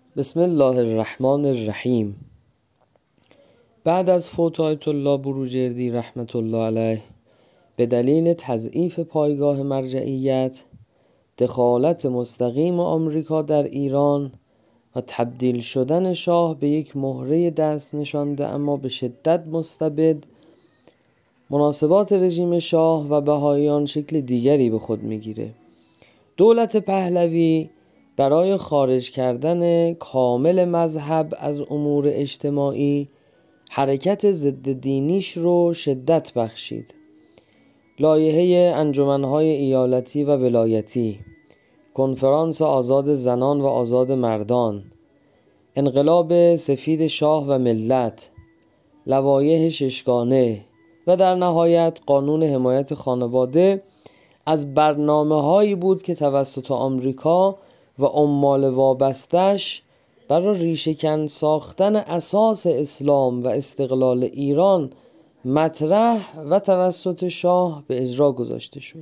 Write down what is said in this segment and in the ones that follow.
بسم الله الرحمن الرحیم. بعد از فوت آیت الله بروجردی رحمت الله علیه به دلیل تضعیف پایگاه مرجعیت، دخالت مستقیم آمریکا در ایران و تبدیل شدن شاه به یک مهره دست نشانده اما به شدت مستبد، مناسبات رژیم شاه و بهائیان شکل دیگری به خود میگیره. دولت پهلوی برای خارج کردن کامل مذهب از امور اجتماعی حرکت ضد دینیش رو شدت بخشید. لایحه انجمنهای ایالتی و ولایتی، کنفرانس آزاد زنان و آزاد مردان، انقلاب سفید شاه و ملت، لوایح ششگانه و در نهایت قانون حمایت خانواده از برنامه‌هایی بود که توسط آمریکا و عمال وابستش برای ریشه‌کن ساختن اساس اسلام و استقلال ایران مطرح و توسط شاه به اجرا گذاشته شد.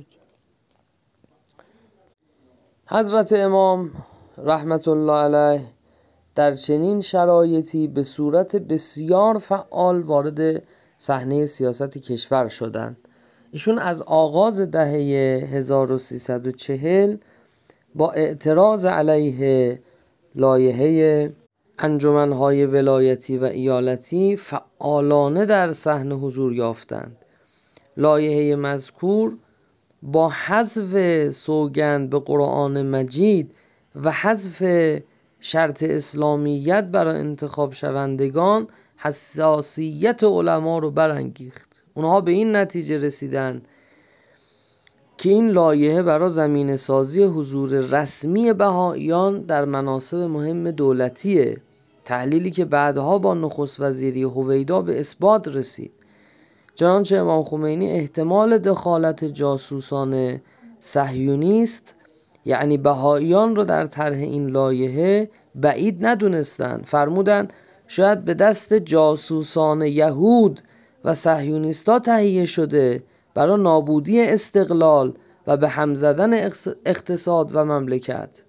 حضرت امام رحمت الله علیه در چنین شرایطی به صورت بسیار فعال وارد صحنه سیاست کشور شدند. ایشون از آغاز دهه 1340 با اعتراض علیه لایحه انجمنهای ولایتی و ایالتی فعالانه در صحنه حضور یافتند. لایحه مذکور با حذف سوگند به قرآن مجید و حذف شرط اسلامیت برای انتخاب شوندگان حساسیت علما رو برانگیخت. اونها به این نتیجه رسیدن که این لایحه برای زمینه سازی حضور رسمی بهائیان در مناصب مهم دولتیه، تحلیلی که بعدها با نخست وزیری هویدا به اثبات رسید. چنانچه امام خمینی احتمال دخالت جاسوسان صهیونیست یعنی بهائیان رو در طرح این لایحه بعید ندونستند. فرمودند شاید به دست جاسوسان یهود و صهیونیستا تهیه شده برای نابودی استقلال و به هم زدن اقتصاد و مملکت.